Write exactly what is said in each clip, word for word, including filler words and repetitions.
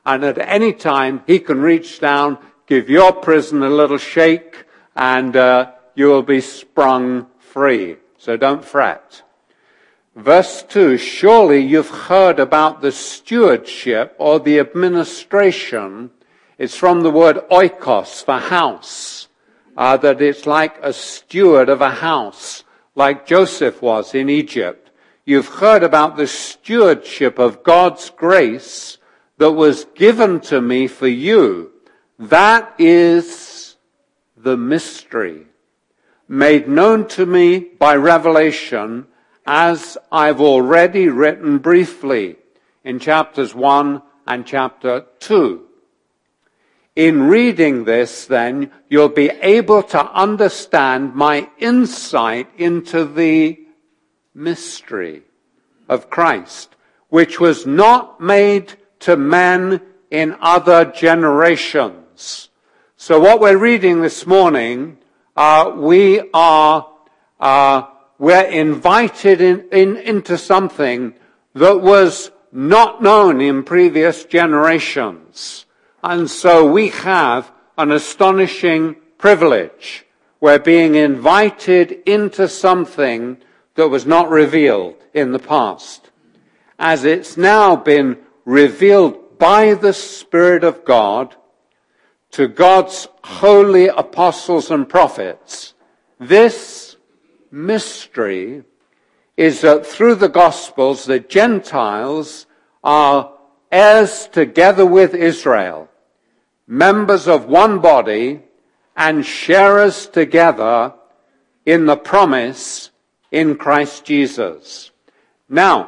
And at any time, he can reach down, give your prison a little shake, and uh, you will be sprung free. So don't fret. Verse two, surely you've heard about the stewardship or the administration. It's from the word oikos, for house, uh, that it's like a steward of a house, like Joseph was in Egypt. You've heard about the stewardship of God's grace that was given to me for you. That is the mystery, made known to me by revelation, as I've already written briefly in chapters one and chapter two. In reading this, then, you'll be able to understand my insight into the mystery of Christ, which was not made to men in other generations. So what we're reading this morning, uh, we are, uh, we're invited in, in, into something that was not known in previous generations. And so we have an astonishing privilege. We're being invited into something that was not revealed in the past, as it's now been revealed by the Spirit of God to God's holy apostles and prophets. This mystery is that through the Gospels, the Gentiles are heirs together with Israel, members of one body, and sharers together in the promise in Christ Jesus. Now,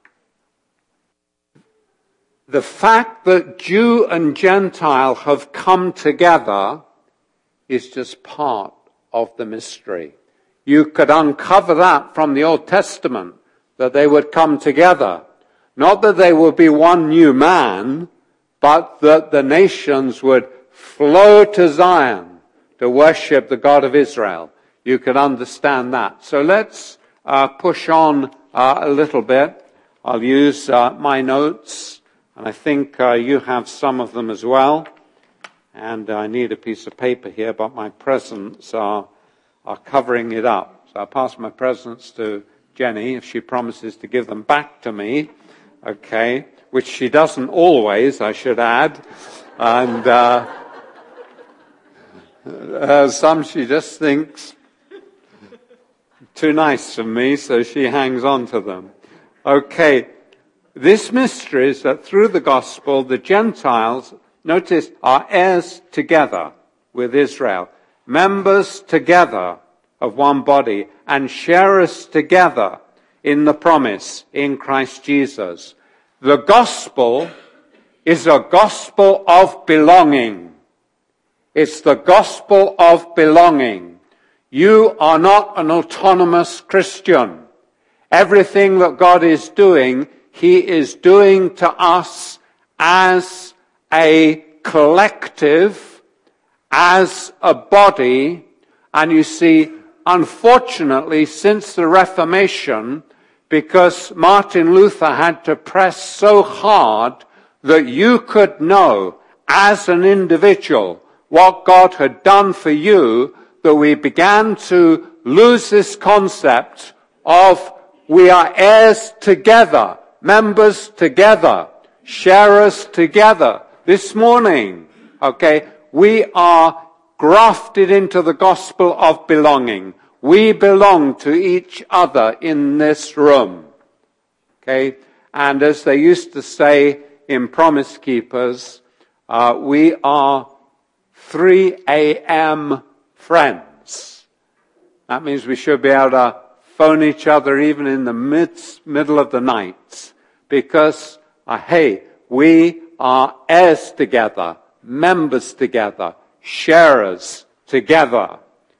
the fact that Jew and Gentile have come together is just part of the mystery. You could uncover that from the Old Testament, that they would come together. Not that they would be one new man, but that the nations would flow to Zion to worship the God of Israel. You could understand that. So let's uh, push on uh, a little bit. I'll use uh, my notes, and I think uh, you have some of them as well. And I need a piece of paper here, but my presents are, are covering it up. So I'll pass my presents to Jenny if she promises to give them back to me. Okay, which she doesn't always, I should add. And uh, uh, some she just thinks too nice of me, so she hangs on to them. Okay, this mystery is that through the gospel, the Gentiles, notice, are heirs together with Israel, members together of one body, and sharers together in the promise in Christ Jesus. The gospel is a gospel of belonging. It's the gospel of belonging. You are not an autonomous Christian. Everything that God is doing, He is doing to us as a collective, as a body. And you see, unfortunately, since the Reformation, because Martin Luther had to press so hard that you could know as an individual what God had done for you, that we began to lose this concept of we are heirs together, members together, sharers together. This morning, okay, we are grafted into the gospel of belonging. We belong to each other in this room. Okay? And as they used to say in Promise Keepers, uh, we are three a.m. friends. That means we should be able to phone each other even in the mid, middle of the night. Because, uh, hey, we are heirs together, members together, sharers together.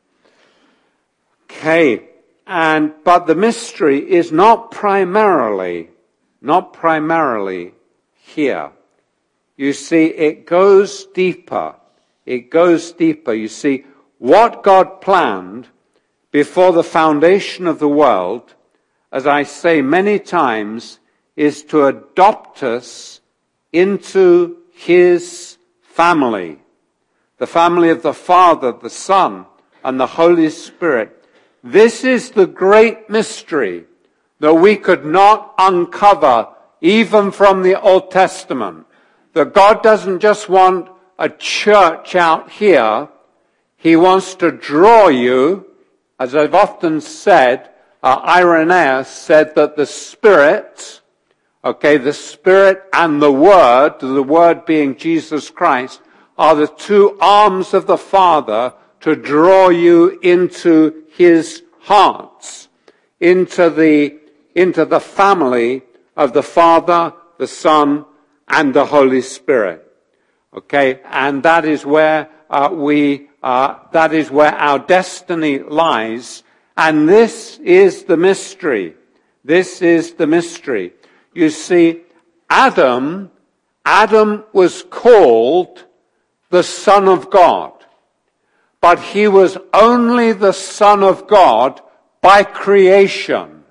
Okay, and but the mystery is not primarily, not primarily here. You see, it goes deeper. It goes deeper. You see, what God planned before the foundation of the world, as I say many times, is to adopt us into his family. The family of the Father, the Son, and the Holy Spirit. This is the great mystery that we could not uncover even from the Old Testament. That God doesn't just want a church out here. He wants to draw you, as I've often said, uh, Irenaeus said that the Spirit, okay, the Spirit and the Word, the Word being Jesus Christ, are the two arms of the Father to draw you into his hearts, into the, into the family of the Father, the Son, and the Holy Spirit. Okay, and that is where uh, we, uh, that is where our destiny lies. And this is the mystery. This is the mystery. You see, Adam, Adam was called the Son of God. But he was only the Son of God by creation,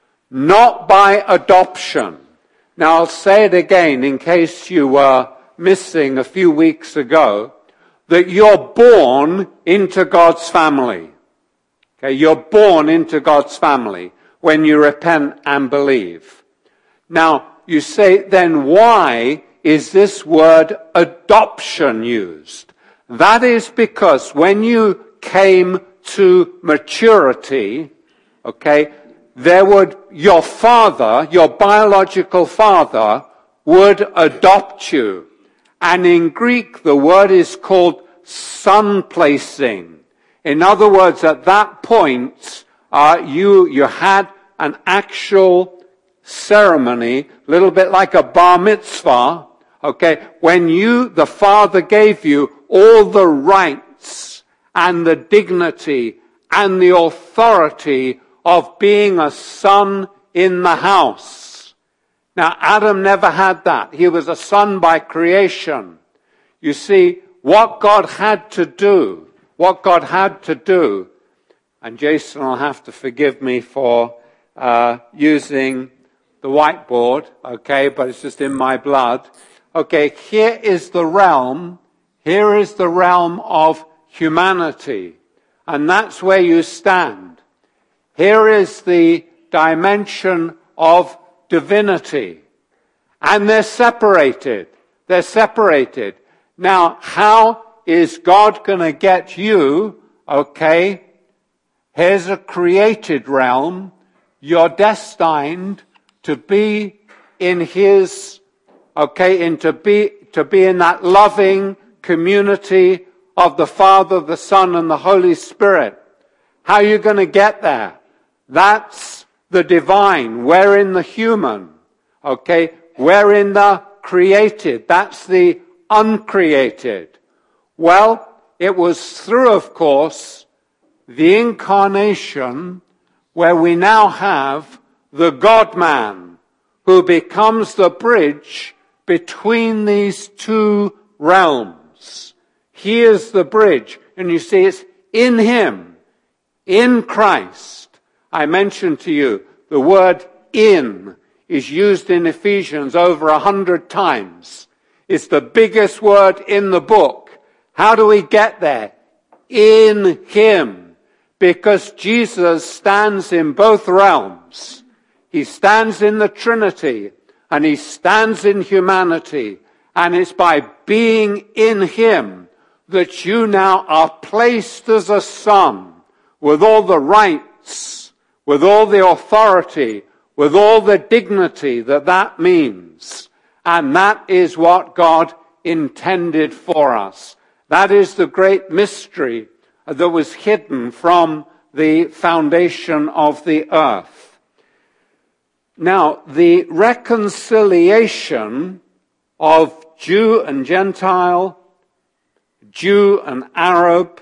not by adoption. Now I'll say it again in case you were missing a few weeks ago, that you're born into God's family. Okay, you're born into God's family when you repent and believe. Now, you say, then why is this word adoption used? That is because when you came to maturity, okay, there would, your father, your biological father, would adopt you. And in Greek, the word is called son placing. In other words, at that point, uh, you, you had an actual ceremony, a little bit like a bar mitzvah, okay, when you, the father gave you all the rights and the dignity and the authority of being a son in the house. Now, Adam never had that. He was a son by creation. You see, what God had to do, what God had to do, and Jason will have to forgive me for uh, using the whiteboard, okay, but it's just in my blood. Okay, here is the realm, here is the realm of humanity, and that's where you stand. Here is the dimension of divinity, and they're separated, they're separated. Now, how is God going to get you, okay, here's a created realm, you're destined to be in his, okay, in to be, to be in that loving community of the Father, the Son, and the Holy Spirit. How are you going to get there? That's the divine. We're in the human. Okay? We're in the created. That's the uncreated. Well, it was through, of course, the incarnation where we now have the God-man who becomes the bridge between these two realms. He is the bridge. And you see, it's in him, in Christ. I mentioned to you, the word in is used in Ephesians over a hundred times. It's the biggest word in the book. How do we get there? In him. Because Jesus stands in both realms. He stands in the Trinity and he stands in humanity. And it's by being in him that you now are placed as a son with all the rights, with all the authority, with all the dignity that that means. And that is what God intended for us. That is the great mystery that was hidden from the foundation of the earth. Now, the reconciliation of Jew and Gentile, Jew and Arab,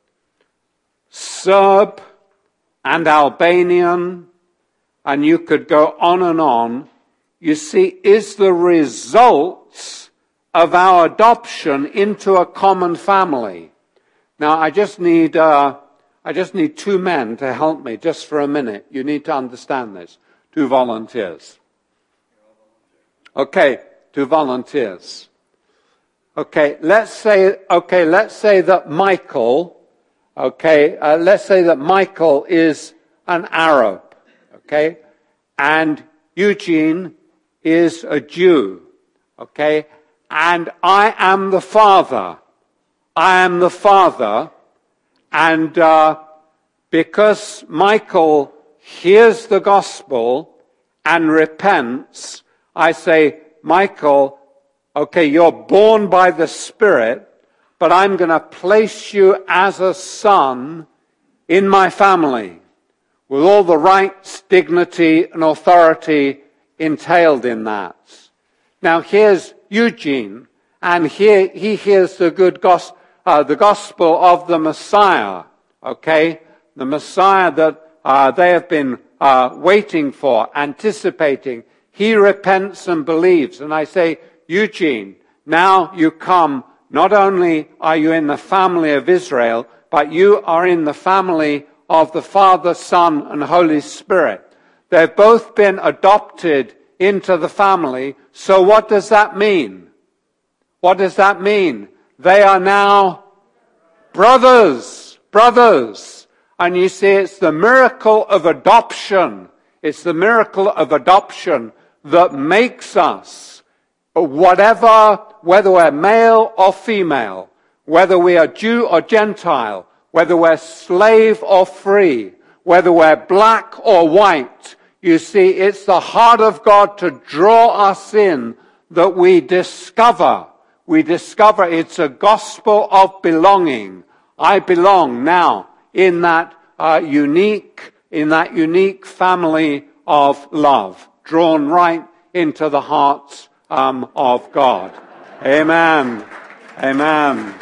Serb and Albanian, and you could go on and on, you see, is the result of our adoption into a common family. Now, I just need, uh, I just need two men to help me just for a minute. You need to understand this. Two volunteers. Okay, two volunteers. Okay, let's say, okay, let's say that Michael, okay, uh, let's say that Michael is an Arab, okay, and Eugene is a Jew, okay, and I am the father. I am the father, and uh, because Michael hears the gospel and repents, I say, Michael, okay, you're born by the Spirit, but I'm going to place you as a son in my family, with all the rights, dignity, and authority entailed in that. Now here's Eugene, and here he hears the good gospel, uh, the gospel of the Messiah, okay? The Messiah that uh, they have been uh, waiting for, anticipating. He repents and believes. And I say, Eugene, now you come, not only are you in the family of Israel, but you are in the family of the Father, Son, and Holy Spirit. They've both been adopted into the family. So what does that mean? What does that mean? They are now brothers, brothers. And you see, it's the miracle of adoption. It's the miracle of adoption that makes us, whatever, whether we're male or female, whether we are Jew or Gentile, whether we're slave or free, whether we're black or white, you see, it's the heart of God to draw us in that we discover. We discover it's a gospel of belonging. I belong now in that uh, unique, in that unique family of love, drawn right into the hearts um, of God. Amen. Amen.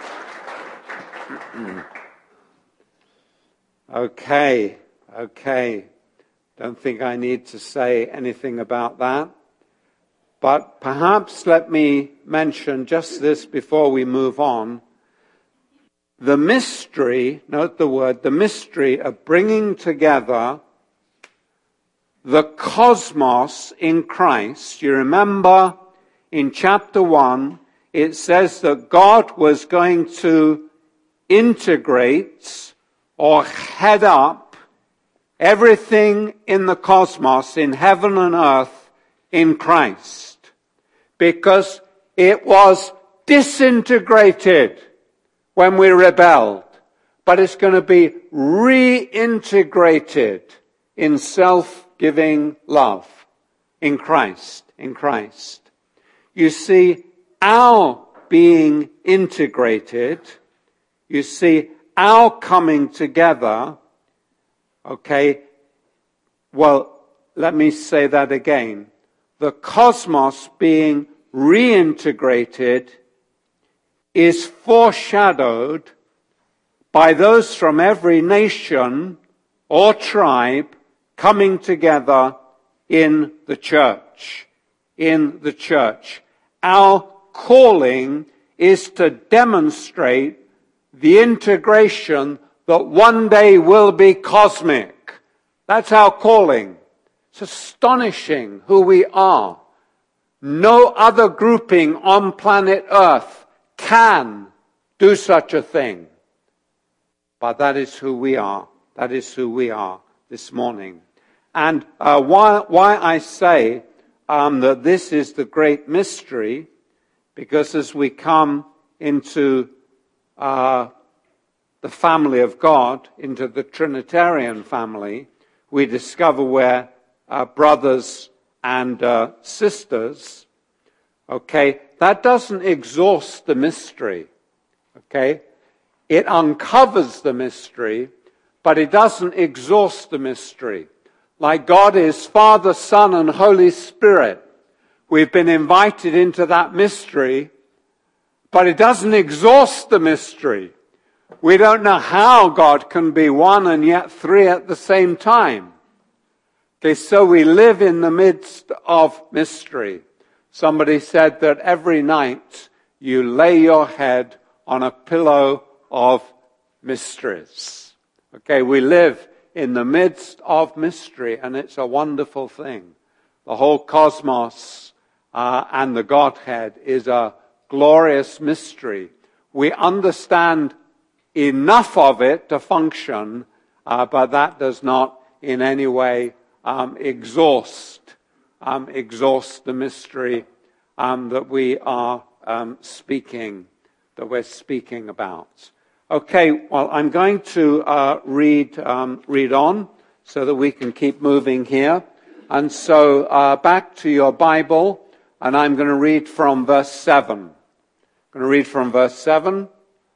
Okay. Okay. Don't think I need to say anything about that. But perhaps let me mention just this before we move on. The mystery, note the word, the mystery of bringing together the cosmos in Christ. You remember in chapter one, it says that God was going to integrate or head up everything in the cosmos, in heaven and earth, in Christ. Because it was disintegrated when we rebelled. But it's going to be reintegrated in self-giving love. In Christ. In Christ. You see, our being integrated, you see, our coming together, okay, well, let me say that again. The cosmos being reintegrated is foreshadowed by those from every nation or tribe coming together in the church. In the church. Our calling is to demonstrate the integration that one day will be cosmic. That's our calling. It's astonishing who we are. No other grouping on planet Earth can do such a thing. But that is who we are. That is who we are this morning. And uh, why, why I say um, that this is the great mystery, because as we come into uh, the family of God, into the Trinitarian family, we discover we're uh, brothers and uh, sisters. Okay, that doesn't exhaust the mystery. Okay, it uncovers the mystery, but it doesn't exhaust the mystery. Like God is Father, Son, and Holy Spirit, we've been invited into that mystery, but it doesn't exhaust the mystery. We don't know how God can be one and yet three at the same time. Okay, so we live in the midst of mystery. Somebody said that every night you lay your head on a pillow of mysteries. Okay, we live in the midst of mystery, and it's a wonderful thing. The whole cosmos uh, and the Godhead is a glorious mystery. We understand enough of it to function, uh, but that does not in any way um, exhaust um, exhaust the mystery um, that we are um, speaking that we're speaking about. Okay, well, I'm going to uh, read um, read on so that we can keep moving here. And so uh, back to your Bible, and I'm going to read from verse seven. I'm going to read from verse seven.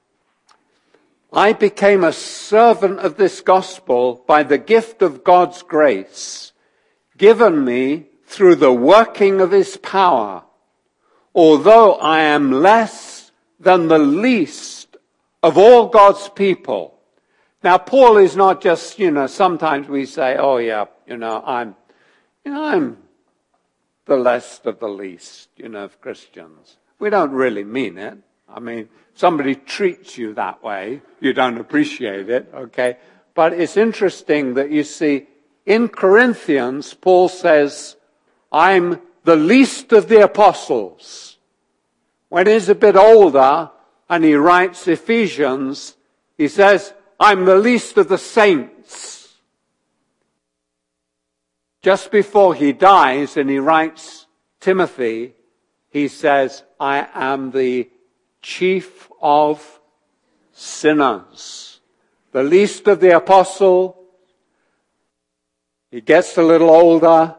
I became a servant of this gospel by the gift of God's grace, given me through the working of his power, although I am less than the least of all God's people. Now, Paul is not just, you know, sometimes we say, oh yeah, you know, I'm, you know, I'm the least of the least, you know, of Christians. We don't really mean it. I mean, somebody treats you that way, you don't appreciate it, okay? But it's interesting that you see, in Corinthians, Paul says, I'm the least of the apostles. When he's a bit older and he writes Ephesians, he says, I'm the least of the saints. Just before he dies and he writes Timothy, he says, I am the chief of sinners. The least of the apostle. He gets a little older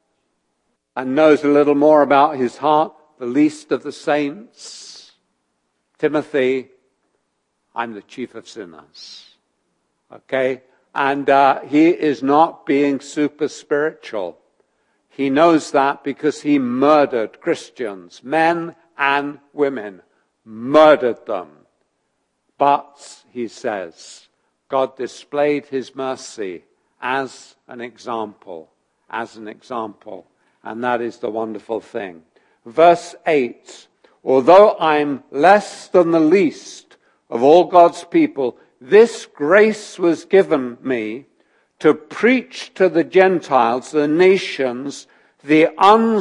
and knows a little more about his heart. The least of the saints. Timothy, I'm the chief of sinners. Okay? And uh, he is not being super spiritual. He knows that because he murdered Christians, men and women. Murdered them. But, he says, God displayed his mercy as an example, as an example. And that is the wonderful thing. Verse eight, although I'm less than the least of all God's people, this grace was given me to preach to the Gentiles, the nations, the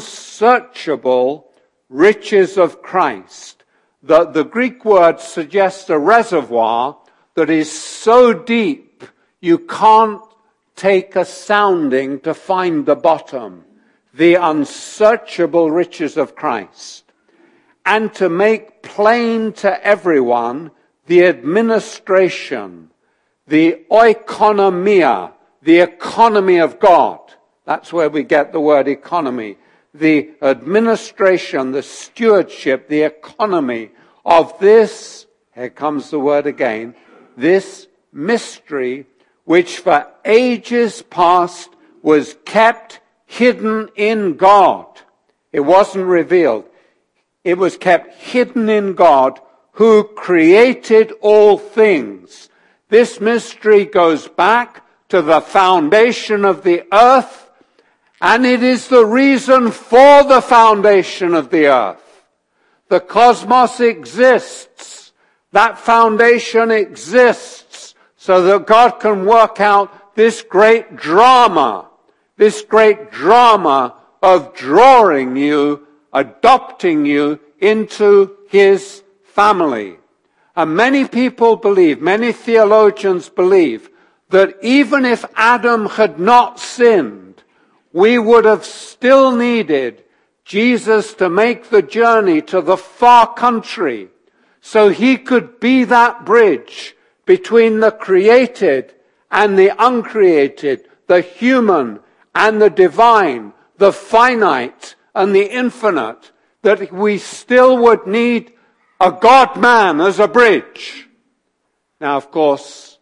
unsearchable riches of Christ. The, the Greek word suggests a reservoir that is so deep you can't take a sounding to find the bottom. The unsearchable riches of Christ. And to make plain to everyone the administration, the oikonomia, the economy of God. That's where we get the word economy. The administration, the stewardship, the economy of this, here comes the word again, this mystery which for ages past was kept hidden in God. It wasn't revealed. It was kept hidden in God who created all things. This mystery goes back to the foundation of the earth, and it is the reason for the foundation of the earth. The cosmos exists. That foundation exists so that God can work out this great drama, this great drama of drawing you, adopting you into his family. And many people believe, many theologians believe, that even if Adam had not sinned, we would have still needed Jesus to make the journey to the far country so he could be that bridge between the created and the uncreated, the human and the divine, the finite and the infinite, that we still would need a God-man as a bridge. Now, of course,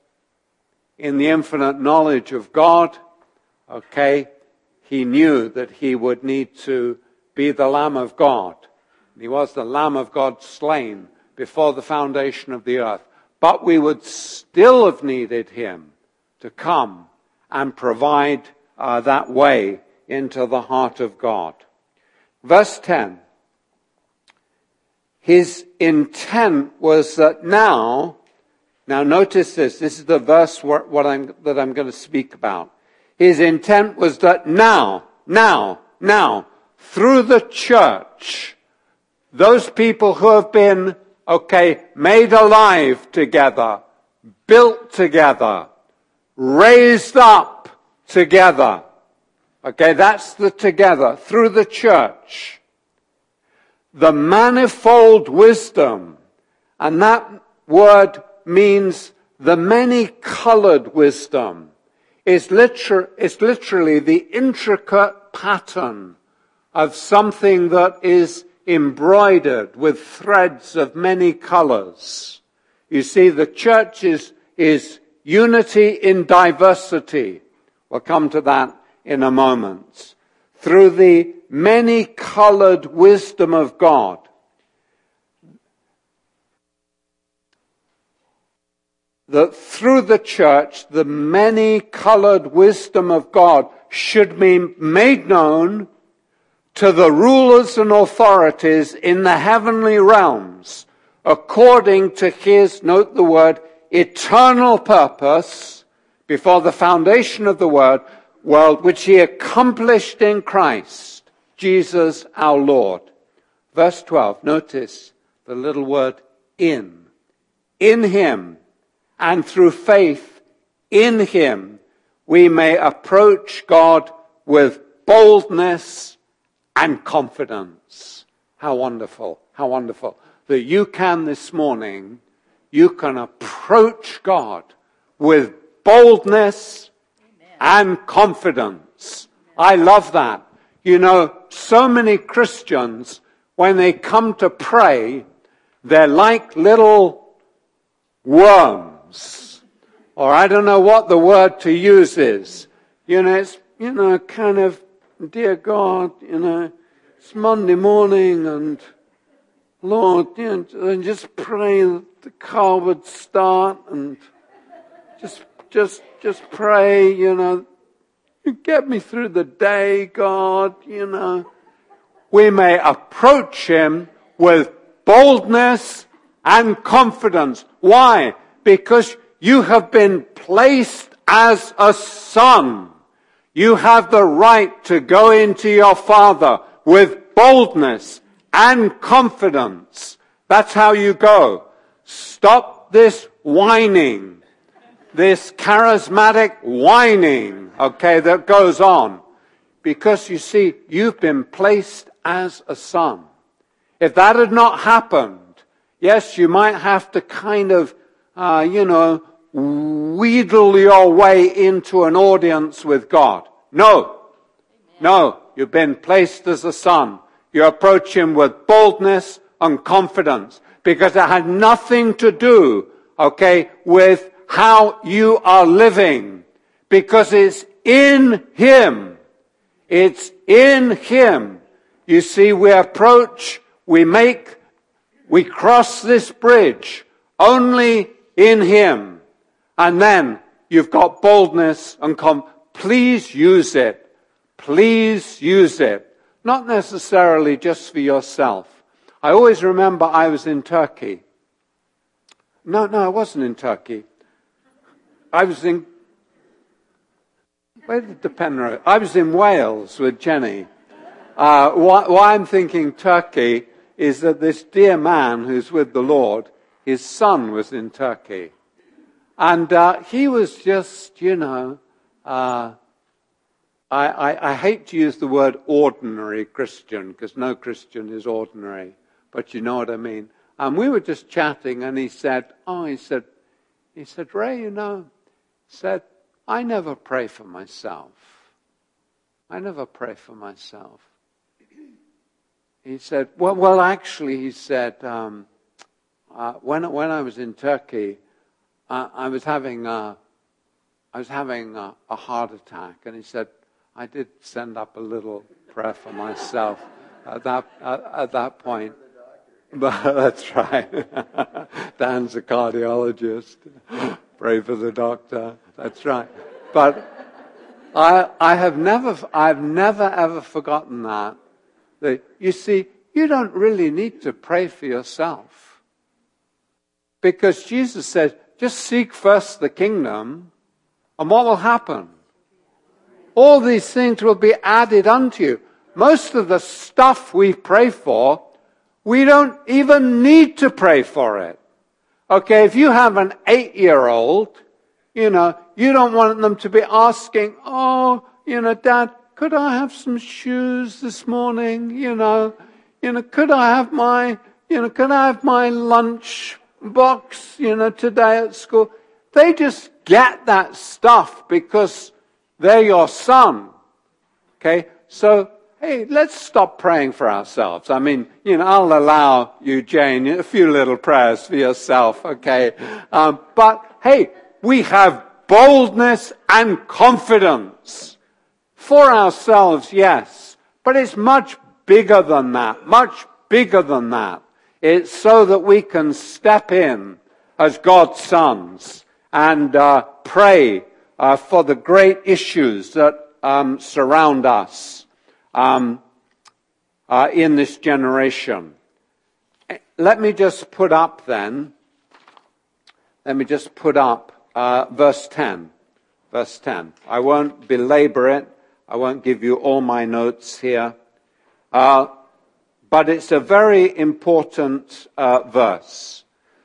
in the infinite knowledge of God, okay, he knew that he would need to be the Lamb of God. He was the Lamb of God slain before the foundation of the earth. But we would still have needed him to come and provide uh, that way into the heart of God. Verse ten. His intent was that now, now notice this, this is the verse what, what I'm, that I'm going to speak about. His intent was that now, now, now, through the church, those people who have been, okay, made alive together, built together, raised up together. Okay, that's the together, through the church. The manifold wisdom, and that word means the many-colored wisdom, is, liter- is literally the intricate pattern of something that is embroidered with threads of many colors. You see, the church is, is unity in diversity. We'll come to that in a moment. Through the many-colored wisdom of God. That through the church, the many-colored wisdom of God should be made known to the rulers and authorities in the heavenly realms, according to his, note the word, eternal purpose before the foundation of the word, world, which he accomplished in Christ, Jesus our Lord. Verse twelve, notice the little word in. In him, and through faith in him, we may approach God with boldness and confidence. How wonderful, how wonderful. That you can this morning, you can approach God with boldness and confidence. I love that. You know, so many Christians, when they come to pray, they're like little worms. Or I don't know what the word to use is. You know, it's, you know, kind of, dear God, you know, it's Monday morning and Lord, you know, and just pray that the car would start and just Just, just pray, you know, you get me through the day, God, you know. We may approach him with boldness and confidence. Why? Because you have been placed as a son. You have the right to go into your Father with boldness and confidence. That's how you go. Stop this whining. This charismatic whining, okay, that goes on. Because you see, you've been placed as a son. If that had not happened, yes, you might have to kind of, uh, you know, wheedle your way into an audience with God. No. No. You've been placed as a son. You approach him with boldness and confidence. Because it had nothing to do, okay, with how you are living, because it's in him. It's in him. You see, we approach, we make, we cross this bridge only in him. And then you've got boldness and com- please use it. Please use it. Not necessarily just for yourself. I always remember I was in Turkey. No, no, I wasn't in Turkey. I was in, where did the pen write? I was in Wales with Jenny. Uh, why, why I'm thinking Turkey is that this dear man who's with the Lord, his son was in Turkey. And uh, he was just, you know, uh, I, I, I hate to use the word ordinary Christian, because no Christian is ordinary, but you know what I mean. And we were just chatting, and he said, oh, he said, he said, Ray, you know, said, I never pray for myself. I never pray for myself. He said, well, well, actually, he said, um, uh, when when I was in Turkey, uh, I was having a, I was having a, a heart attack, and he said, I did send up a little prayer for myself at that at, at that point. But that's right. Dan's a cardiologist. Pray for the doctor. That's right. But I, I have never, I've never ever forgotten that. That you see, you don't really need to pray for yourself, because Jesus said, "Just seek first the kingdom, and what will happen? All these things will be added unto you." Most of the stuff we pray for, We don't even need to pray for it. Okay, if you have an eight-year-old, you know, you don't want them to be asking, oh, you know, Dad, could I have some shoes this morning? You know, you know, could I have my, you know, could I have my lunch box, you know, today at school? They just get that stuff because they're your son. Okay, so, hey, let's stop praying for ourselves. I mean, you know, I'll allow you, Jane, a few little prayers for yourself, okay? Um, but, hey, we have boldness and confidence for ourselves, yes. But it's much bigger than that, much bigger than that. It's so that we can step in as God's sons and uh, pray uh, for the great issues that um, surround us um, uh, in this generation. Let me just put up then, let me just put up uh, verse ten. Verse ten. I won't belabor it. I won't give you all my notes here. Uh, but it's a very important uh, verse.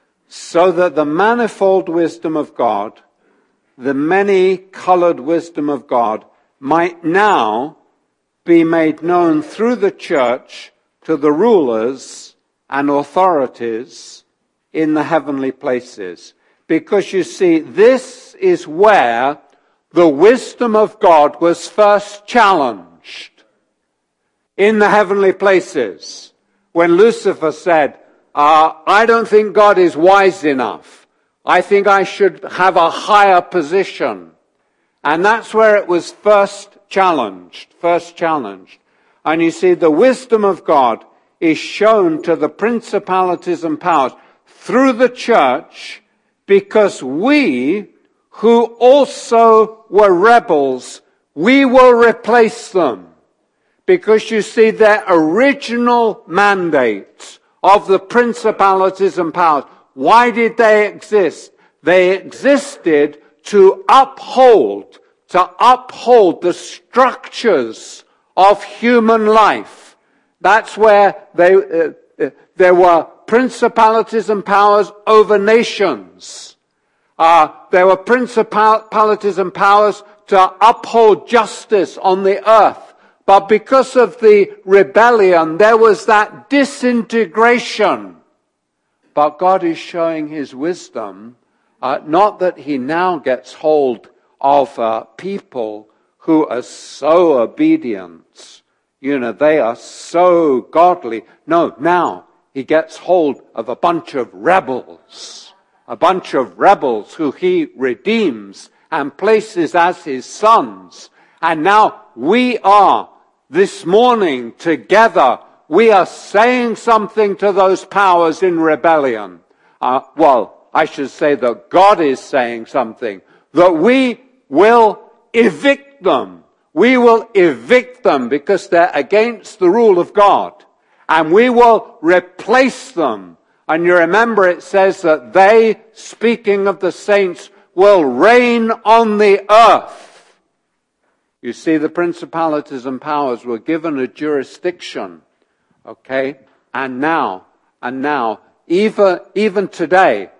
So that the manifold wisdom of God, the many-colored wisdom of God, might now be made known through the church to the rulers and authorities in the heavenly places. Because you see, this is where the wisdom of God was first challenged. In the heavenly places. When Lucifer said, uh, I don't think God is wise enough. I think I should have a higher position. And that's where it was first challenged. First challenged. And you see, the wisdom of God is shown to the principalities and powers through the church, because we, who also were rebels, we will replace them. Because you see, their original mandate of the principalities and powers, why did they exist? They existed to uphold, to uphold the structures of human life. That's where they, uh, uh, there were principalities and powers over nations. Uh, there were principalities and powers to uphold justice on the earth. But because of the rebellion, there was that disintegration. But God is showing his wisdom, uh, not that he now gets hold of uh, people who are so obedient. You know, they are so godly. No, now he gets hold of a bunch of rebels. A bunch of rebels who he redeems and places as his sons. And now we are, this morning, together, we are saying something to those powers in rebellion. Uh, well, I should say that God is saying something. That we will evict them. We will evict them because they're against the rule of God. And we will replace them. And you remember it says that they, speaking of the saints, will reign on the earth. You see, the principalities and powers were given a jurisdiction, okay? And now, and now, even, even today,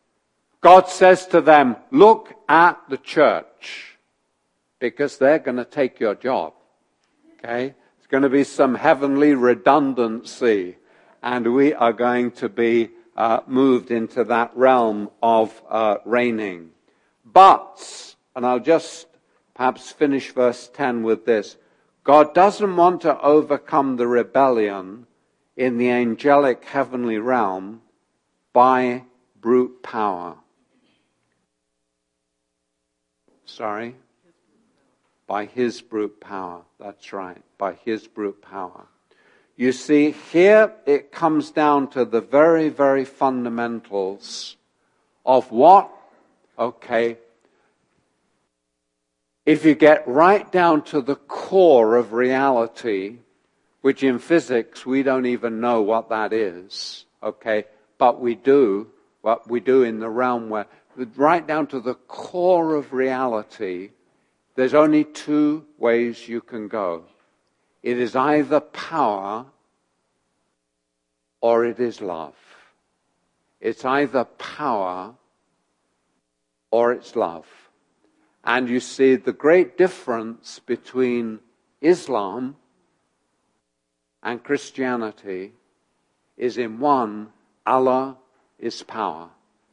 God says to them, look at the church, because they're going to take your job, okay? It's going to be some heavenly redundancy, and we are going to be uh, moved into that realm of uh, reigning. But, and I'll just perhaps finish verse ten with this. God doesn't want to overcome the rebellion in the angelic heavenly realm by brute power. Sorry? By his brute power. That's right. By his brute power. You see, here it comes down to the very, very fundamentals of what, okay, if you get right down to the core of reality, which in physics we don't even know what that is, okay, but we do, what we do in the realm where, right down to the core of reality, there's only two ways you can go. It is either power or it is love. It's either power or it's love. And you see the great difference between Islam and Christianity is in one, Allah is power.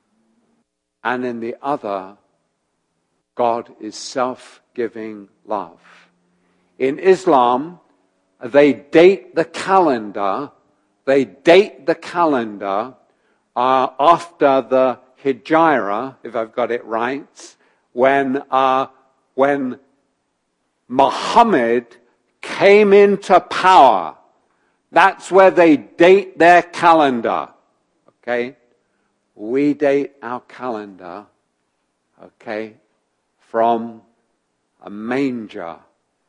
And in the other, God is self-giving love. In Islam, they date the calendar, they date the calendar uh, after the Hijrah, if I've got it right, when, uh, when Muhammad came into power. That's where they date their calendar. Okay? We date our calendar, okay, from a manger.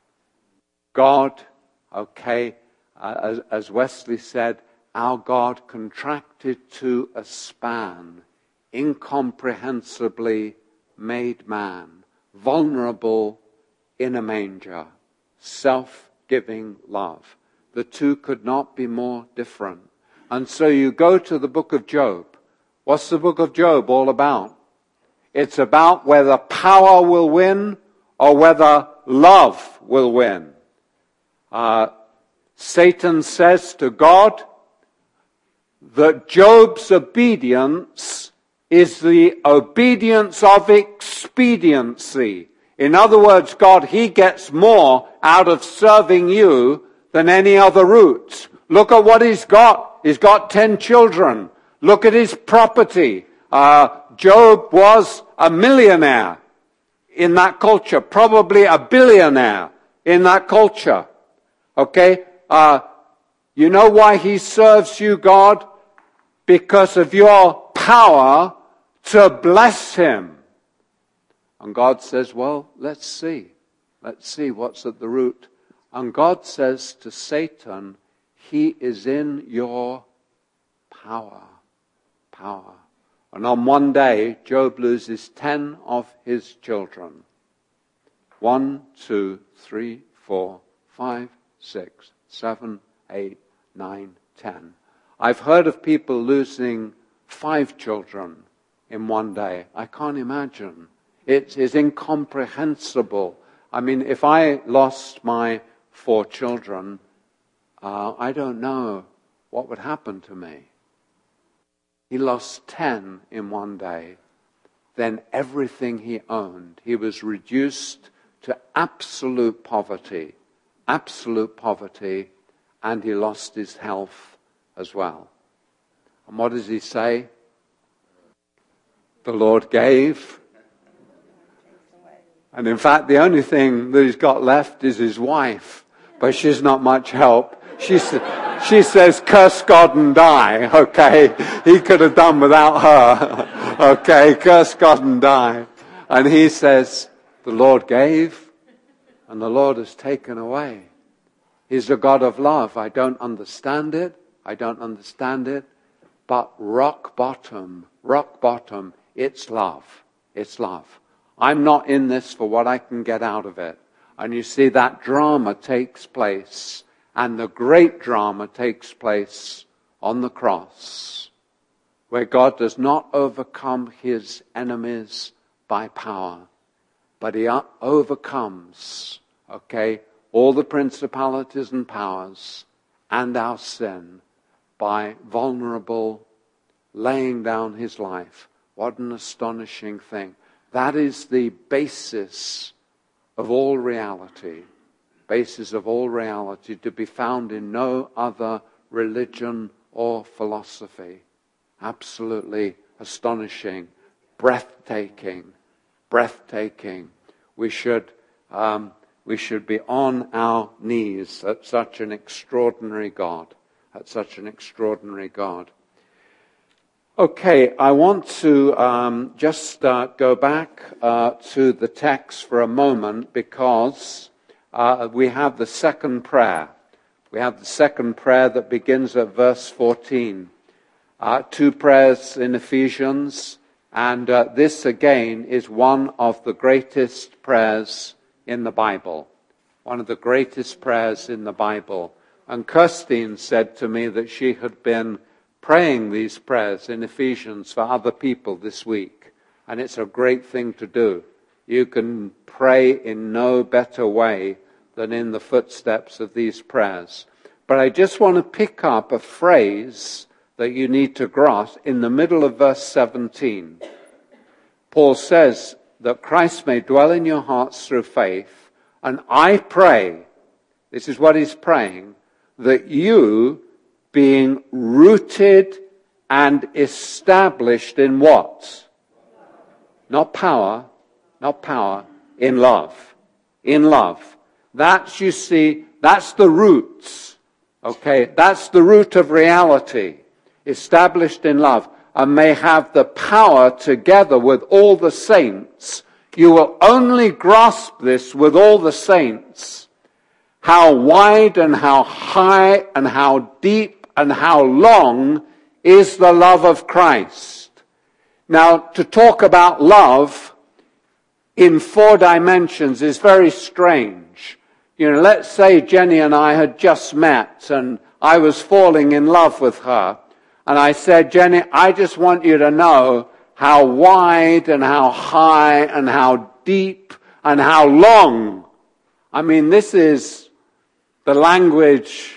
God, okay, uh, as, as Wesley said, our God contracted to a span, incomprehensibly made man, vulnerable in a manger, self-giving love. The two could not be more different. And so you go to the book of Job. What's the book of Job all about? It's about whether power will win or whether love will win. Uh, Satan says to God that Job's obedience is the obedience of expediency. In other words, God, he gets more out of serving you than any other route. Look at what he's got. He's got ten children. Look at his property. Uh, Job was a millionaire in that culture, probably a billionaire in that culture. Okay? Uh, you know why he serves you, God? Because of your power to bless him. And God says, well, let's see. Let's see what's at the root. And God says to Satan, he is in your power. Power. And on one day, Job loses ten of his children. One, two, three, four, five, six, seven, eight, nine, ten. I've heard of people losing five children in one day. I can't imagine. It is incomprehensible. I mean, if I lost my four children, uh, I don't know what would happen to me. He lost ten in one day. Then everything he owned, he was reduced to absolute poverty. Absolute poverty. And he lost his health as well. And what does he say? The Lord gave. And in fact, the only thing that he's got left is his wife. But she's not much help. She, she says, curse God and die. Okay, he could have done without her. Okay, curse God and die. And he says, the Lord gave and the Lord has taken away. He's a God of love. I don't understand it. I don't understand it. But rock bottom, rock bottom, it's love. It's love. I'm not in this for what I can get out of it. And you see that drama takes place. And the great drama takes place on the cross. Where God does not overcome his enemies by power. But he overcomes, okay, all the principalities and powers and our sin by vulnerable laying down his life. What an astonishing thing. That is the basis of all reality. Basis of all reality to be found in no other religion or philosophy. Absolutely astonishing. Breathtaking. Breathtaking. We should, um, we should be on our knees at such an extraordinary God. At such an extraordinary God. Okay, I want to um, just uh, go back uh, to the text for a moment because uh, we have the second prayer. We have the second prayer that begins at verse fourteen. Uh, two prayers in Ephesians, and uh, this again is one of the greatest prayers in the Bible. One of the greatest prayers in the Bible. And Kirstine said to me that she had been praying these prayers in Ephesians for other people this week. And it's a great thing to do. You can pray in no better way than in the footsteps of these prayers. But I just want to pick up a phrase that you need to grasp in the middle of verse seventeen. Paul says that Christ may dwell in your hearts through faith, and I pray, this is what he's praying, that you, being rooted and established in what? Not power, not power, in love. In love. That's, you see, that's the roots. Okay, that's the root of reality. Established in love. And may have the power together with all the saints. You will only grasp this with all the saints. How wide and how high and how deep and how long is the love of Christ. Now, to talk about love in four dimensions is very strange. You know, let's say Jenny and I had just met and I was falling in love with her. And I said, Jenny, I just want you to know how wide and how high and how deep and how long. I mean, this is the language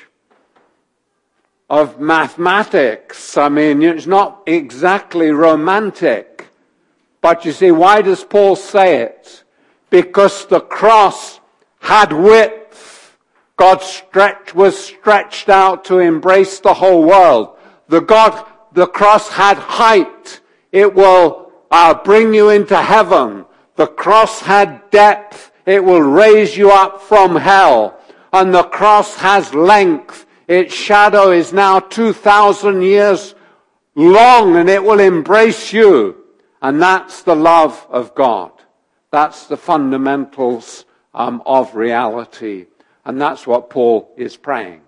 of mathematics. I mean, it's not exactly romantic. But you see, why does Paul say it? Because the cross had width. God stretched, was stretched out to embrace the whole world. The God, the cross had height. It will uh, bring you into heaven. The cross had depth. It will raise you up from hell. And the cross has length. Its shadow is now two thousand years long, and it will embrace you. And that's the love of God. That's the fundamentals um, of reality. And that's what Paul is praying.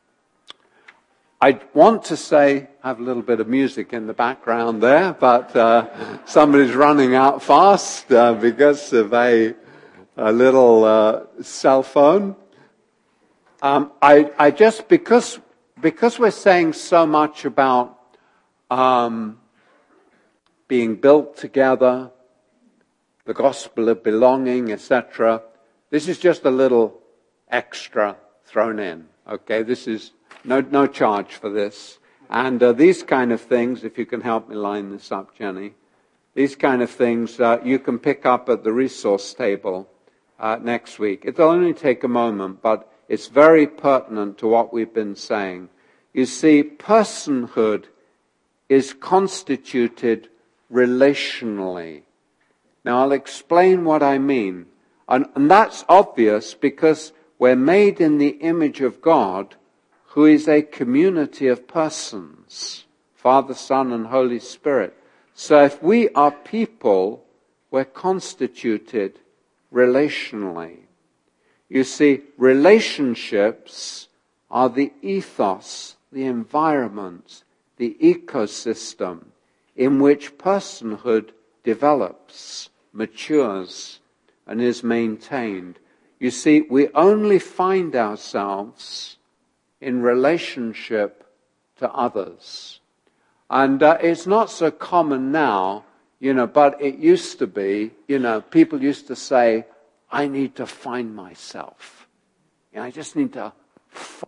I want to say, I have a little bit of music in the background there, but uh, somebody's running out fast uh, because of a, a little uh, cell phone. Um, I, I just, because, because we're saying so much about um, being built together, the gospel of belonging, et cetera, this is just a little extra thrown in. Okay, this is No, no charge for this. And uh, these kind of things, if you can help me line this up, Jenny, these kind of things uh, you can pick up at the resource table uh, next week. It'll only take a moment, but it's very pertinent to what we've been saying. You see, personhood is constituted relationally. Now, I'll explain what I mean. And, and that's obvious because we're made in the image of God, who is a community of persons, Father, Son, and Holy Spirit. So if we are people, we're constituted relationally. You see, relationships are the ethos, the environment, the ecosystem in which personhood develops, matures, and is maintained. You see, we only find ourselves in relationship to others. And uh, it's not so common now, you know, but it used to be, you know, people used to say, I need to find myself. You know, I just need to find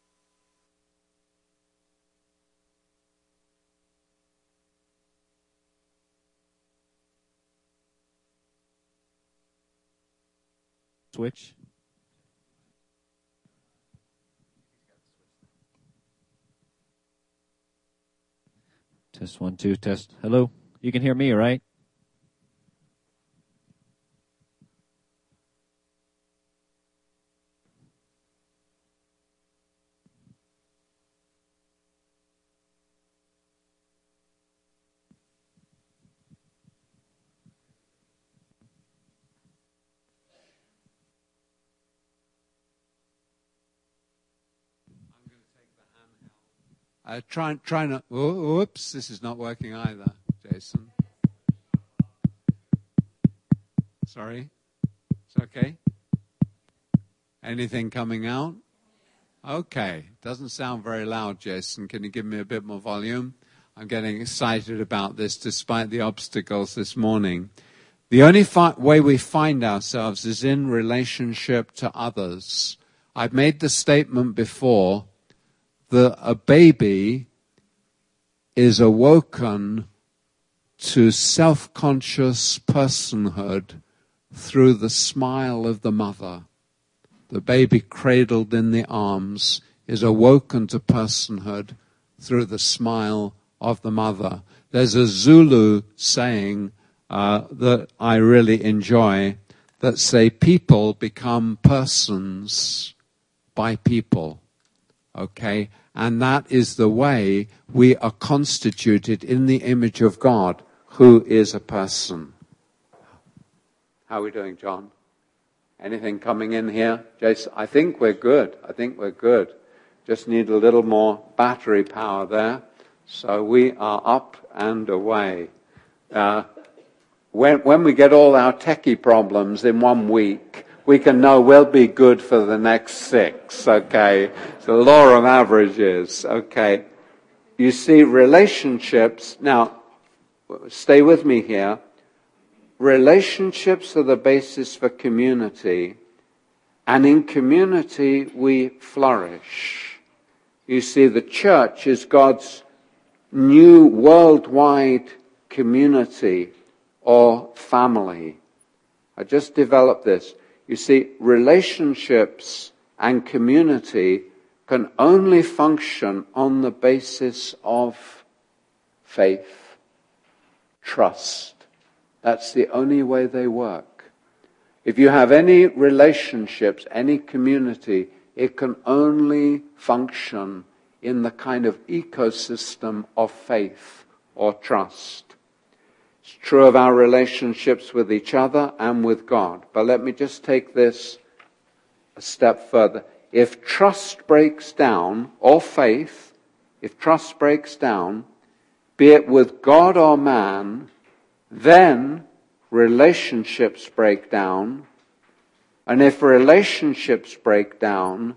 switch. Test one, two, test. Hello? You can hear me, right? Uh, try, try not, oh, oops, this is not working either, Jason. Sorry. It's okay. Anything coming out? Okay, doesn't sound very loud, Jason. Can you give me a bit more volume? I'm getting excited about this despite the obstacles this morning. The only fi- way we find ourselves is in relationship to others. I've made the statement before that a baby is awoken to self-conscious personhood through the smile of the mother. The baby cradled in the arms is awoken to personhood through the smile of the mother. There's a Zulu saying uh, that I really enjoy that say people become persons by people. Okay? And that is the way we are constituted in the image of God, who is a person. How are we doing, John? Anything coming in here? Jason, I think we're good. I think we're good. Just need a little more battery power there. So we are up and away. Uh, when, when we get all our techie problems in one week, we can know we'll be good for the next six, okay? It's the law of averages, okay? You see, relationships, now, stay with me here. Relationships are the basis for community, and in community we flourish. You see, the church is God's new worldwide community or family. I just developed this. You see, relationships and community can only function on the basis of faith, trust. That's the only way they work. If you have any relationships, any community, it can only function in the kind of ecosystem of faith or trust. It's true of our relationships with each other and with God. But let me just take this a step further. If trust breaks down, or faith, if trust breaks down, be it with God or man, then relationships break down. And if relationships break down,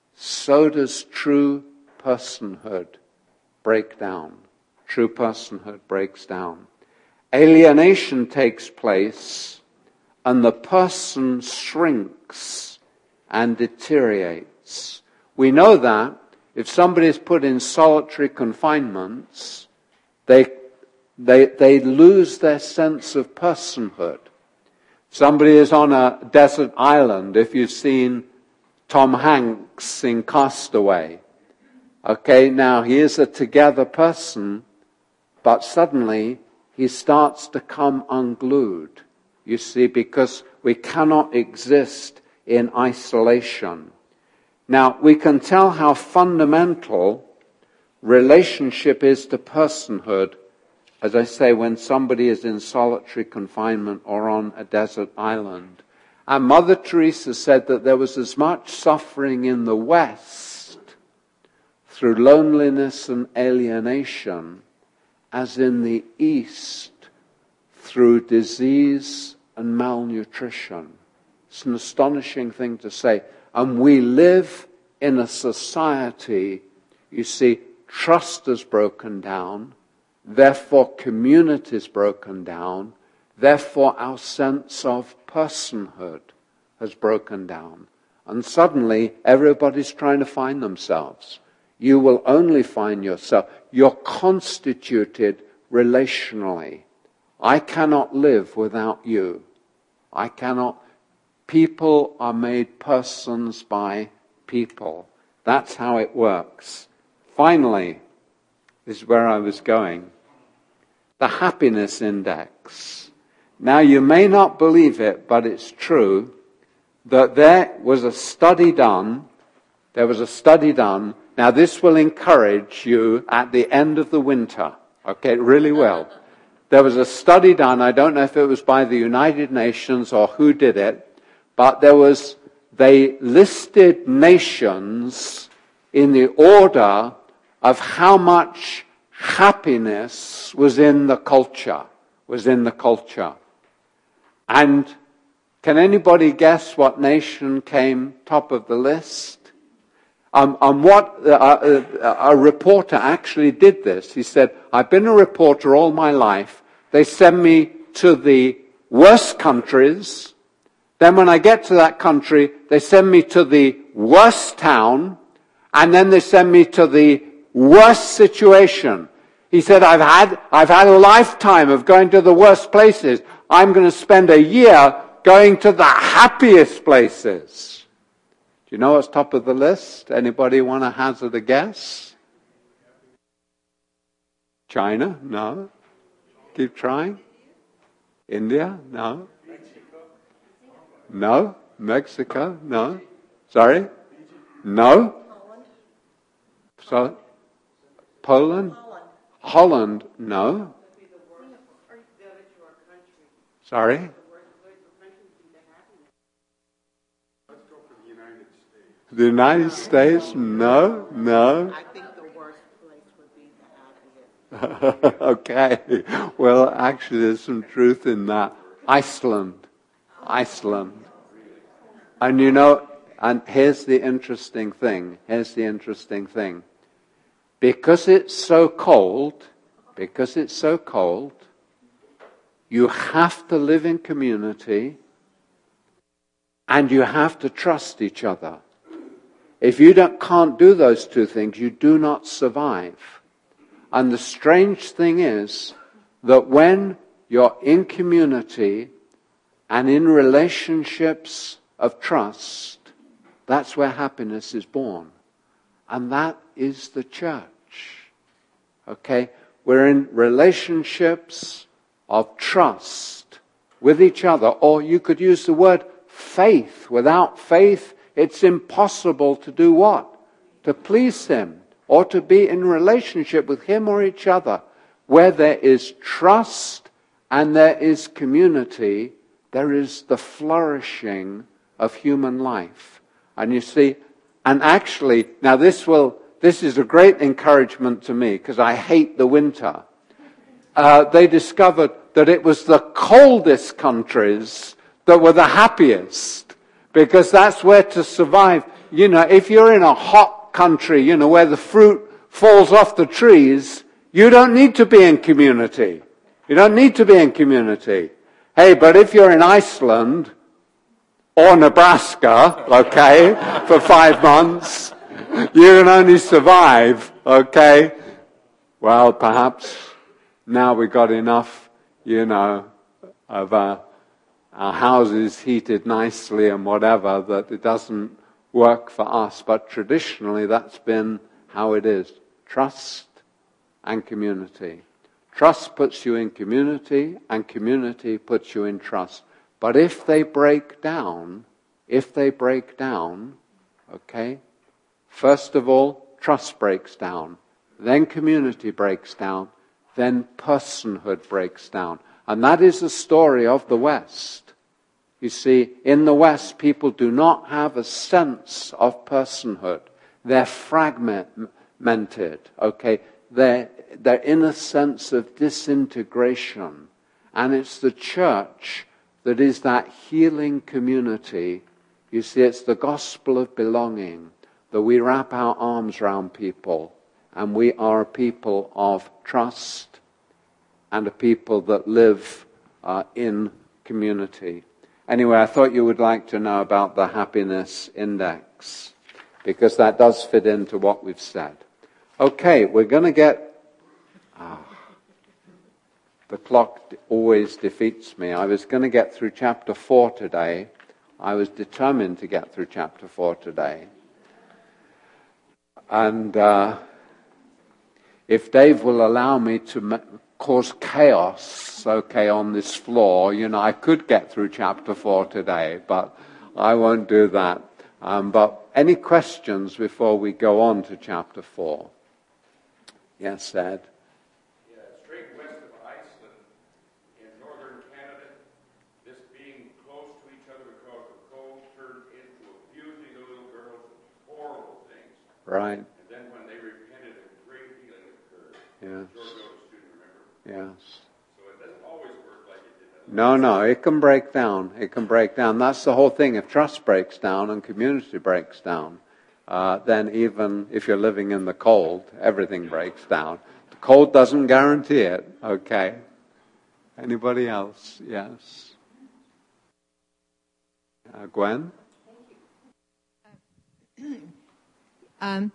so does true personhood break down. True personhood breaks down. Alienation takes place, and the person shrinks and deteriorates. We know that if somebody is put in solitary confinements, they They, they lose their sense of personhood. Somebody is on a desert island, if you've seen Tom Hanks in Castaway. Okay, now he is a together person, but suddenly he starts to come unglued. You see, because we cannot exist in isolation. Now, we can tell how fundamental relationship is to personhood, as I say, when somebody is in solitary confinement or on a desert island. And Mother Teresa said that there was as much suffering in the West through loneliness and alienation as in the East through disease and malnutrition. It's an astonishing thing to say. And we live in a society, you see, trust has broken down. Therefore, community is broken down. Therefore, our sense of personhood has broken down. And suddenly, everybody's trying to find themselves. You will only find yourself. You're constituted relationally. I cannot live without you. I cannot. People are made persons by people. That's how it works. Finally, this is where I was going. The happiness index. Now, you may not believe it, but it's true that there was a study done. There was a study done. Now, this will encourage you at the end of the winter. Okay, it really will. There was a study done. I don't know if it was by the United Nations or who did it, but there was, they listed nations in the order of how much happiness was in the culture, was in the culture. And can anybody guess what nation came top of the list? Um, and what uh, a, a reporter actually did this. He said, I've been a reporter all my life. They send me to the worst countries. Then when I get to that country, they send me to the worst town. And then they send me to the worst situation. He said, I've had, I've had a lifetime of going to the worst places. I'm going to spend a year going to the happiest places. Do you know what's top of the list? Anybody want to hazard a guess? China? No. Keep trying. India? No. No. Mexico? No. Sorry? No. So, Poland? Holland? No. Sorry? The United States? No, no. I think the worst place would be the happiest. Okay. Well, actually, there's some truth in that. Iceland. Iceland. And you know, and here's the interesting thing. Here's the interesting thing. Because it's so cold, because it's so cold, you have to live in community and you have to trust each other. If you don't, can't do those two things, you do not survive. And the strange thing is that when you're in community and in relationships of trust, that's where happiness is born. And that is the church. Okay? We're in relationships of trust with each other. Or you could use the word faith. Without faith, it's impossible to do what? To please Him. Or to be in relationship with Him or each other. Where there is trust and there is community, there is the flourishing of human life. And you see, and actually, now this will, this is a great encouragement to me because I hate the winter. Uh, they discovered that it was the coldest countries that were the happiest because that's where to survive. You know, if you're in a hot country, you know, where the fruit falls off the trees, you don't need to be in community. You don't need to be in community. Hey, but if you're in Iceland or Nebraska, okay, for five months, you can only survive, okay? Well, perhaps now we've got enough, you know, of uh, our houses heated nicely and whatever, that it doesn't work for us. But traditionally, that's been how it is. Trust and community. Trust puts you in community, and community puts you in trust. But if they break down, if they break down, okay, first of all, trust breaks down. Then community breaks down. Then personhood breaks down. And that is the story of the West. You see, in the West, people do not have a sense of personhood. They're fragmented, okay? They're, they're in a sense of disintegration. And it's the church that is that healing community. You see, it's the gospel of belonging, that we wrap our arms around people, and we are a people of trust and a people that live uh, in community. Anyway, I thought you would like to know about the happiness index, because that does fit into what we've said. Okay, we're going to get... Ah, the clock always defeats me. I was going to get through chapter four today. I was determined to get through chapter four today. And uh, if Dave will allow me to ma- cause chaos, okay, on this floor, you know, I could get through chapter four today, but I won't do that. Um, but any questions before we go on to chapter four? Yes, Ed? Right. And then when they repented, a great healing occurred. Yes. George Otis student, remember? Yes. So it doesn't always work like it did. No, no, it can break down. It can break down. That's the whole thing. If trust breaks down and community breaks down, uh, then even if you're living in the cold, everything breaks down. The cold doesn't guarantee it, okay? Anybody else? Yes. Uh, Gwen? Um,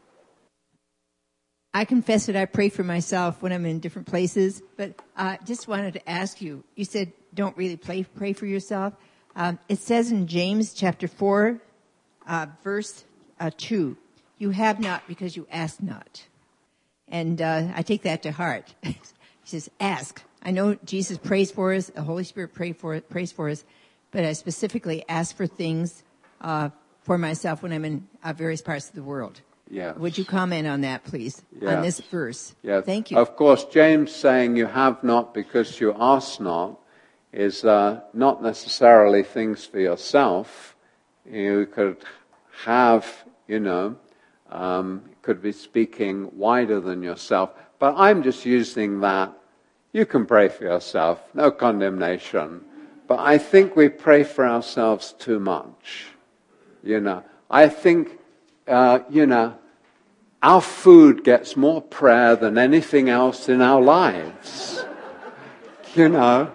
I confess that I pray for myself when I'm in different places, but I uh, just wanted to ask you, you said don't really pray, pray for yourself. Um, it says in James chapter four, uh, verse uh, two, you have not because you ask not. And uh, I take that to heart. He says, ask. I know Jesus prays for us, the Holy Spirit pray for, prays for us, but I specifically ask for things uh for myself when I'm in uh, various parts of the world. Yes. Would you comment on that, please, yes. on this verse? Yes. Thank you. Of course, James saying you have not because you ask not is uh, not necessarily things for yourself. You could have, you know, um, could be speaking wider than yourself. But I'm just using that. You can pray for yourself, no condemnation. But I think we pray for ourselves too much. You know, I think, uh, you know, our food gets more prayer than anything else in our lives. You know,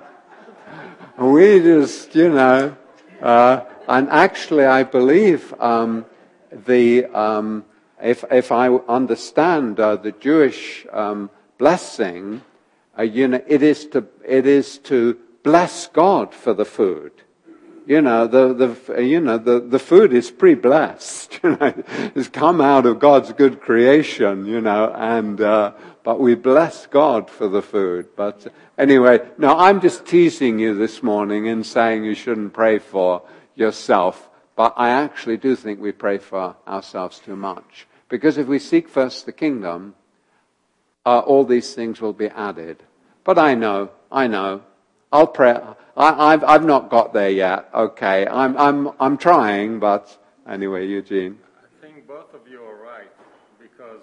we just, you know, uh, and actually I believe um, the, um, if, if I understand uh, the Jewish um, blessing, uh, you know, it is to, it is to bless God for the food. You know, the, the, you know, the, the food is pre-blessed. You know, it's come out of God's good creation, you know, and, uh, but we bless God for the food. But anyway, no, I'm just teasing you this morning and saying you shouldn't pray for yourself. But I actually do think we pray for ourselves too much. Because if we seek first the kingdom, uh, all these things will be added. But I know, I know, I'll pray. I, I've I've not got there yet. Okay, I'm I'm I'm trying, but anyway, Eugene. I think both of you are right, because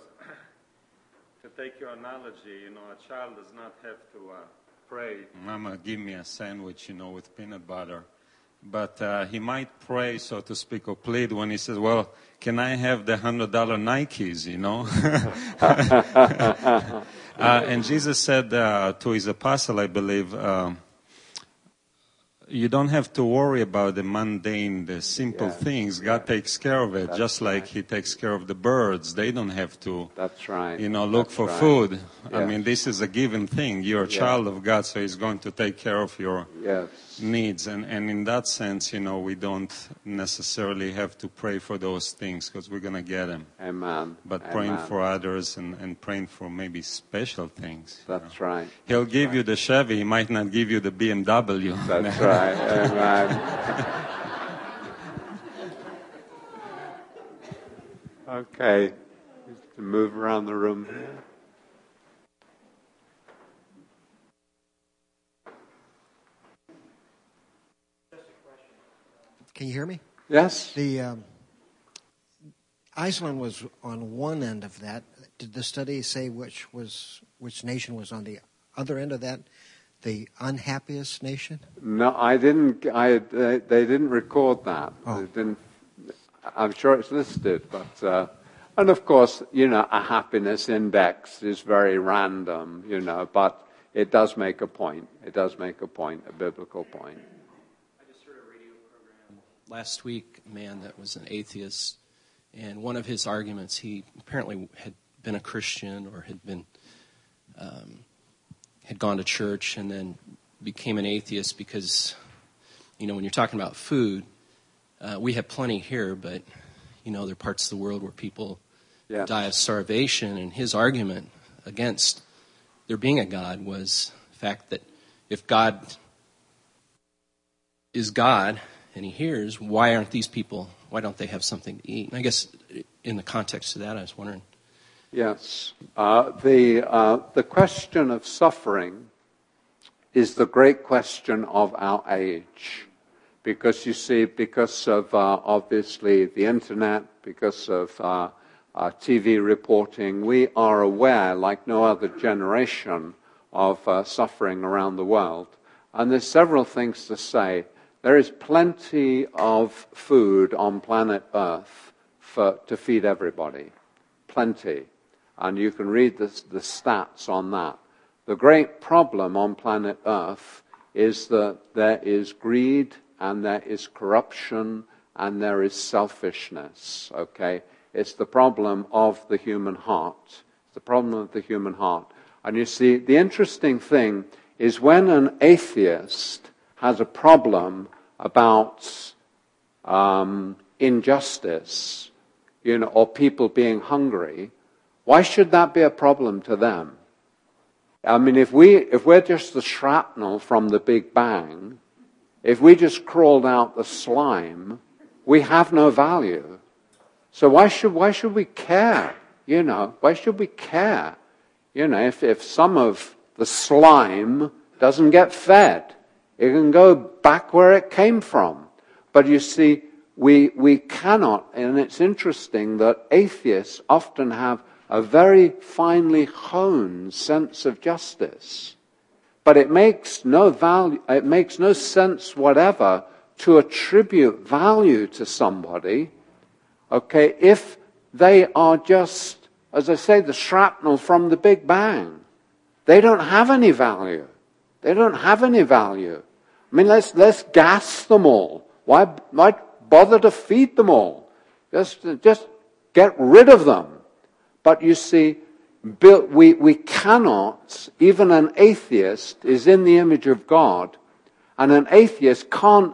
to take your analogy, you know, a child does not have to uh, pray, Mama, give me a sandwich, you know, with peanut butter. But uh, he might pray, so to speak, or plead when he says, well, can I have the hundred dollar Nikes, you know? uh, and Jesus said uh, to his apostle, I believe, um, you don't have to worry about the mundane, the simple yeah. things. God yeah. takes care of it, That's just like right. He takes care of the birds. They don't have to, That's right. you know, look That's for right. food. Yeah. I mean, this is a given thing. You're a yeah. child of God, so He's going to take care of your yes. needs. And, and in that sense, you know, we don't necessarily have to pray for those things because we're going to get them. Amen. But Amen. praying for others and, and praying for maybe special things. That's know. right. He'll That's give right. you the Chevy. He might not give you the B M W. That's right. Amen. Okay. Just to move around the room here. Can you hear me? Yes. The um, Iceland was on one end of that. Did the study say which was which nation was on the other end of that? The unhappiest nation? No, I didn't. I they, they didn't record that. Oh. They didn't. I'm sure it's listed, but uh, and of course, you know, a happiness index is very random, you know, but it does make a point. It does make a point, a biblical point. I just heard a radio program last week, a man that was an atheist, and one of his arguments, he apparently had been a Christian or had been. Um, had gone to church and then became an atheist because, you know, when you're talking about food, uh, we have plenty here, but, you know, there are parts of the world where people yeah. die of starvation. And his argument against there being a God was the fact that if God is God and He hears, why aren't these people, why don't they have something to eat? And I guess in the context of that, I was wondering. Yes. Uh, the uh, the question of suffering is the great question of our age. Because, you see, because of, uh, obviously, the Internet, because of uh, uh, T V reporting, we are aware, like no other generation, of uh, suffering around the world. And there's several things to say. There is plenty of food on planet Earth for, to feed everybody. Plenty. And you can read the, the stats on that. The great problem on planet Earth is that there is greed and there is corruption and there is selfishness, okay? It's the problem of the human heart. It's the problem of the human heart. And you see, the interesting thing is when an atheist has a problem about um, injustice, you know, or people being hungry, why should that be a problem to them? I mean, if we if we're just the shrapnel from the Big Bang, if we just crawled out the slime, we have no value. So why should why should we care? You know, why should we care? You know, if if some of the slime doesn't get fed, it can go back where it came from. But you see, we we cannot, and it's interesting that atheists often have a very finely honed sense of justice. But it makes no value, it makes no sense whatever to attribute value to somebody, okay, if they are just, as I say, the shrapnel from the Big Bang. They don't have any value. They don't have any value. I mean, let's, let's gas them all. Why, why bother to feed them all? Just, just get rid of them. But you see, we, we cannot, even an atheist is in the image of God, and an atheist can't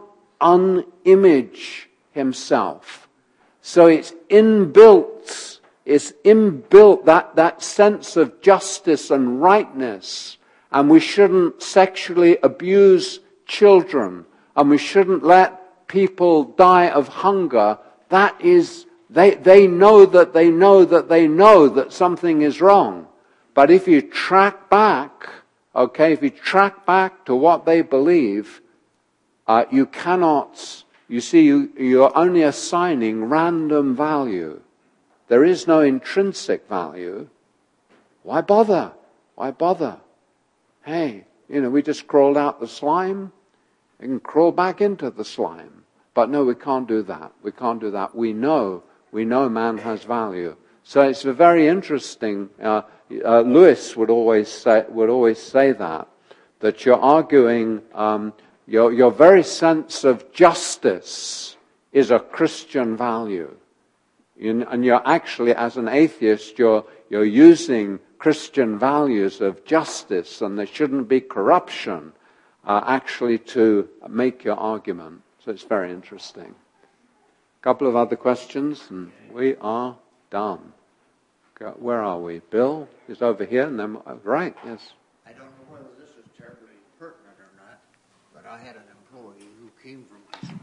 unimage himself. So it's inbuilt, it's inbuilt, that, that sense of justice and rightness, and we shouldn't sexually abuse children, and we shouldn't let people die of hunger. That is They, they know that they know that they know that something is wrong. But if you track back, okay, if you track back to what they believe, uh, you cannot, you see, you, you're only assigning random value. There is no intrinsic value. Why bother? Why bother? Hey, you know, we just crawled out the slime. You can crawl back into the slime. But no, we can't do that. We can't do that. We know We know man has value. So it's a very interesting. Uh, uh, Lewis would always say would always say that that you're arguing um, your your very sense of justice is a Christian value, you, and you're actually, as an atheist, you're you're using Christian values of justice, and there shouldn't be corruption, uh, actually to make your argument. So it's very interesting. Couple of other questions, and we are done. Where are we? Bill is over here, and then right, yes. I don't know whether this is terribly pertinent or not, but I had an employee who came from Iceland.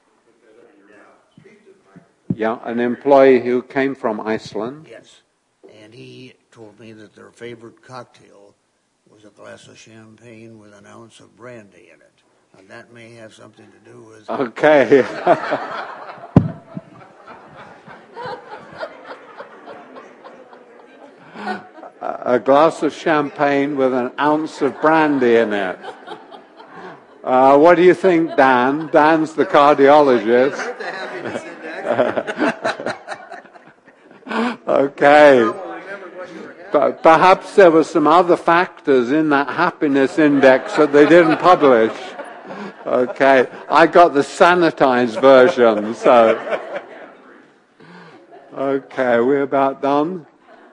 Yeah, an employee who came from Iceland. Yes, and he told me that their favorite cocktail was a glass of champagne with an ounce of brandy in it, and that may have something to do with. Okay. A glass of champagne with an ounce of brandy in it. Uh, what do you think, Dan? Dan's the cardiologist. Okay. But perhaps there were some other factors in that happiness index that they didn't publish. Okay. I got the sanitized version, so. Okay, we're about done.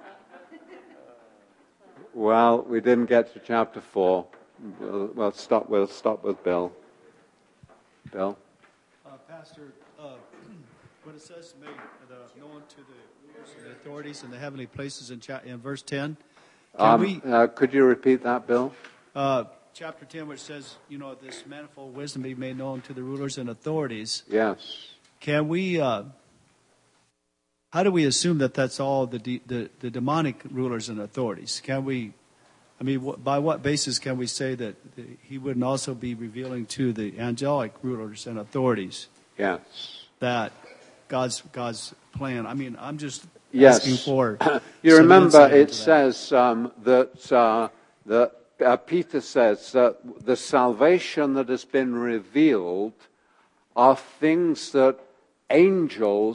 Well, we didn't get to chapter four. We'll, we'll stop. We'll stop with Bill. Bill. Uh, Pastor, uh, when it says made the, known to the rulers and the authorities in the heavenly places in, cha- in verse ten, can Um, we? Uh, could you repeat that, Bill? Uh, chapter ten, which says, you know, this manifold wisdom be made known to the rulers and authorities. Yes. Can we? Uh, How do we assume that that's all the, de- the the demonic rulers and authorities? Can we, I mean, wh- by what basis can we say that the, he wouldn't also be revealing to the angelic rulers and authorities? Yes. That God's God's plan. I mean, I'm just Yes. asking for. You some remember insight it into that. says um, that uh, that uh, Peter says that the salvation that has been revealed are things that angels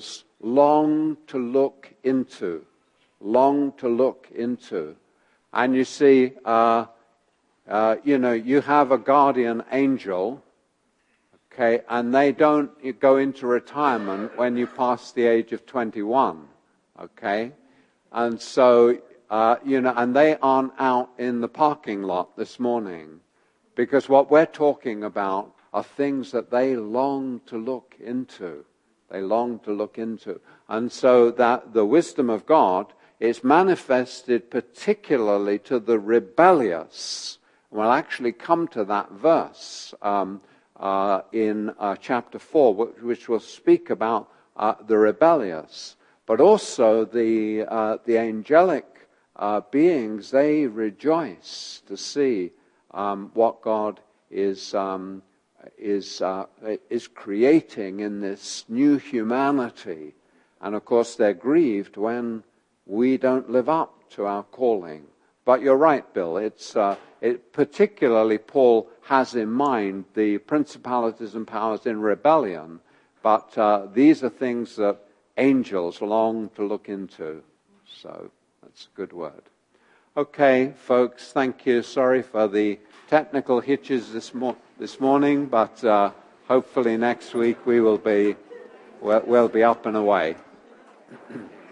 long to look into, long to look into. And you see, uh, uh, you know, you have a guardian angel, okay, and they don't go into retirement when you pass the age of twenty-one, okay? And so, uh, you know, and they aren't out in the parking lot this morning, because what we're talking about are things that they long to look into. They long to look into. And so that the wisdom of God is manifested particularly to the rebellious. We'll actually come to that verse um, uh, in uh, chapter four, which, which will speak about uh, the rebellious. But also the, uh, the angelic uh, beings, they rejoice to see um, what God is um, is uh, is creating in this new humanity. And of course they're grieved when we don't live up to our calling. But you're right, Bill, it's uh, it, particularly Paul has in mind the principalities and powers in rebellion, but uh, these are things that angels long to look into. So that's a good word. Okay, folks, thank you. Sorry for the technical hitches this mo- this morning, but uh, hopefully next week we will be we'll, we'll be up and away.